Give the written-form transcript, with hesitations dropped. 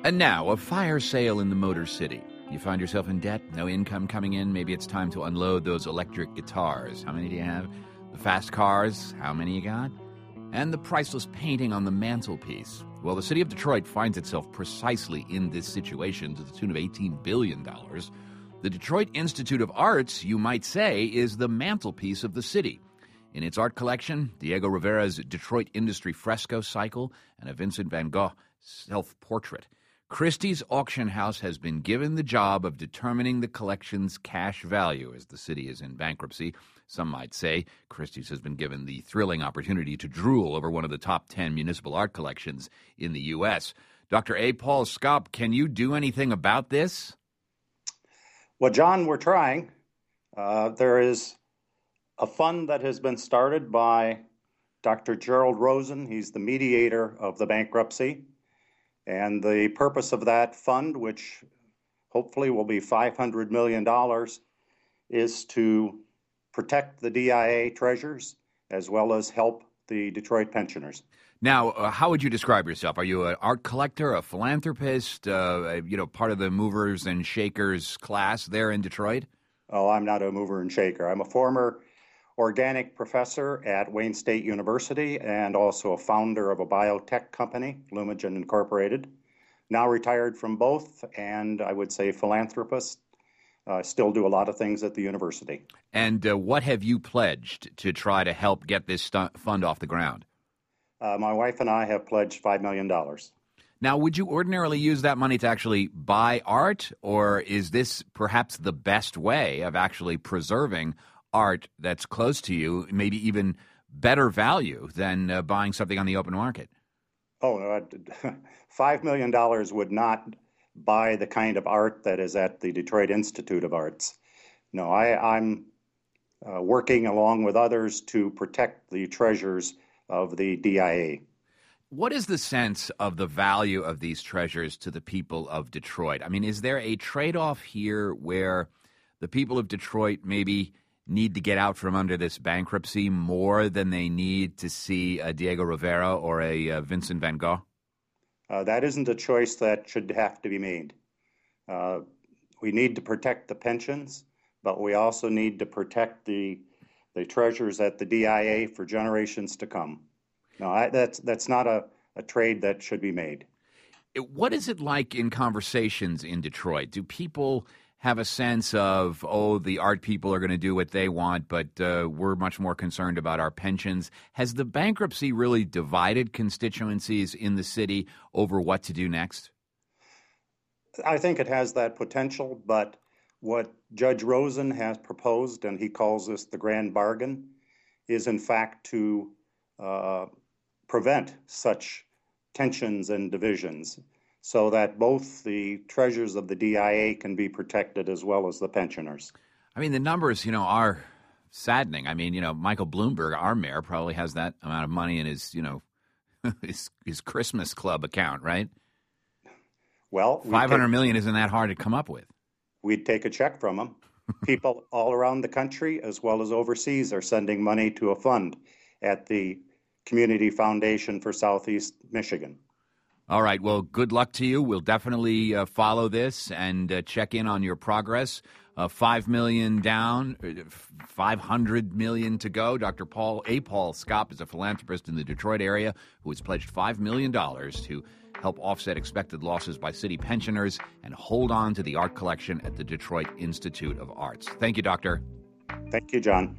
And now, a fire sale in the Motor City. You find yourself in debt, no income coming in, maybe it's time to unload those electric guitars. How many do you have? The fast cars, how many you got? And the priceless painting on the mantelpiece. Well, the city of Detroit finds itself precisely in this situation to the tune of $18 billion. The Detroit Institute of Arts, you might say, is the mantelpiece of the city. In its art collection, Diego Rivera's Detroit Industry Fresco Cycle and a Vincent van Gogh self-portrait. Christie's auction house has been given the job of determining the collection's cash value as the city is in bankruptcy. Some might say Christie's has been given the thrilling opportunity to drool over one of the top 10 municipal art collections in the U.S. Dr. A. Paul Skop, can you do anything about this? Well, John, we're trying. There is a fund that has been started by Dr. Gerald Rosen. He's the mediator of the bankruptcy. And the purpose of that fund, which hopefully will be $500 million, is to protect the DIA treasures as well as help the Detroit pensioners. Now, how would you describe yourself? Are you an art collector, a philanthropist, part of the movers and shakers class there in Detroit? Oh, I'm not a mover and shaker. I'm a former organic professor at Wayne State University and also a founder of a biotech company, Lumigen Incorporated. Now retired from both, and I would say philanthropist. Still do a lot of things at the university. And what have you pledged to try to help get this fund off the ground? My wife and I have pledged $5 million. Now, would you ordinarily use that money to actually buy art, or is this perhaps the best way of actually preserving art that's close to you, maybe even better value than buying something on the open market? Oh, $5 million would not buy the kind of art that is at the Detroit Institute of Arts. No, I'm working along with others to protect the treasures of the DIA. What is the sense of the value of these treasures to the people of Detroit? I mean, is there a trade-off here where the people of Detroit maybe need to get out from under this bankruptcy more than they need to see a Diego Rivera or a Vincent van Gogh? That isn't a choice that should have to be made. We need to protect the pensions, but we also need to protect the treasures at the DIA for generations to come. No, that's not a trade that should be made. What is it like in conversations in Detroit? Do people have a sense of, the art people are going to do what they want, but we're much more concerned about our pensions? Has the bankruptcy really divided constituencies in the city over what to do next? I think it has that potential, but what Judge Rosen has proposed, and he calls this the grand bargain, is in fact to prevent such tensions and divisions, so that both the treasures of the DIA can be protected as well as the pensioners. I mean, the numbers, are saddening. I mean, Michael Bloomberg, our mayor, probably has that amount of money in his, his Christmas club account, right? Well, $500 million isn't that hard to come up with. We'd take a check from him. People all around the country, as well as overseas, are sending money to a fund at the Community Foundation for Southeast Michigan. All right. Well, good luck to you. We'll definitely follow this and check in on your progress. $5 million down, $500 million to go. Dr. Paul Skop is a philanthropist in the Detroit area who has pledged $5 million to help offset expected losses by city pensioners and hold on to the art collection at the Detroit Institute of Arts. Thank you, Doctor. Thank you, John.